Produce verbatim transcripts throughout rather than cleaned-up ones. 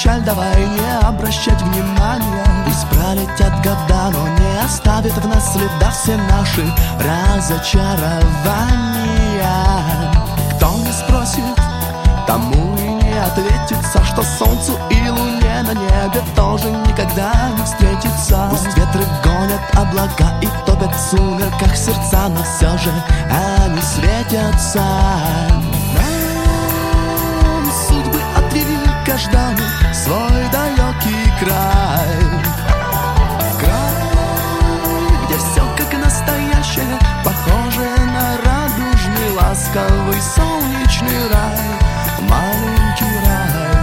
печаль давай не обращать внимания. Пусть пролетят года, но не оставит в нас следа все наши разочарования. Кто не спросит, тому и не ответится, что солнцу и луне на небе тоже никогда не встретится. Пусть ветры гонят облака и топят в сумерках сердца, но все же они светятся. Нам судьбы отвели каждому свой далекий край. Край, где все как настоящее, похожее на радужный, ласковый, солнечный рай. Маленький рай.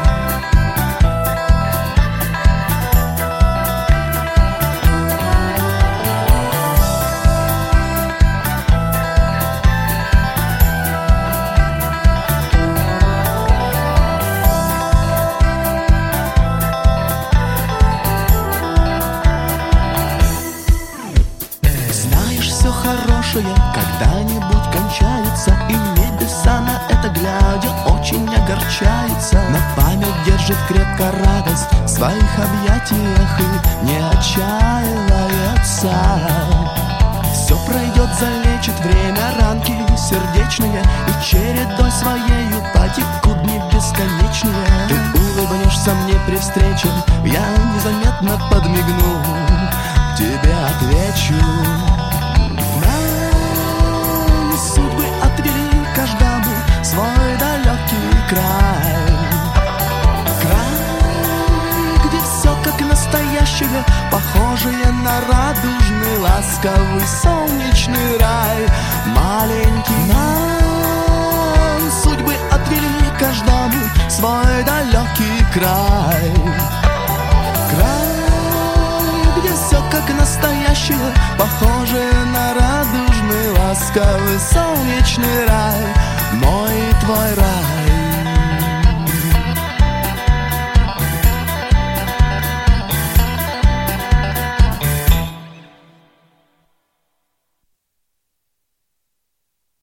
Знаешь, все хорошее когда-нибудь кончается, и небеса на это глядя очень огорчается. Но память держит крепко радость в своих объятиях и не отчаивается. Все пройдет, залечит время ранки сердечные, и чередой своею потекут дни бесконечные. Ты улыбнешься мне при встрече, я незаметно подмигну, тебе отвечу. Нам судьбы отвели каждому свой далекий край. Край, где все как настоящее, похожее на радужный, ласковый, солнечный рай. Маленький. Нам судьбы отвели каждому свой далекий край. Край, где все как настоящее, похожее на радужный, ласковый, солнечный рай. Мой и твой рай.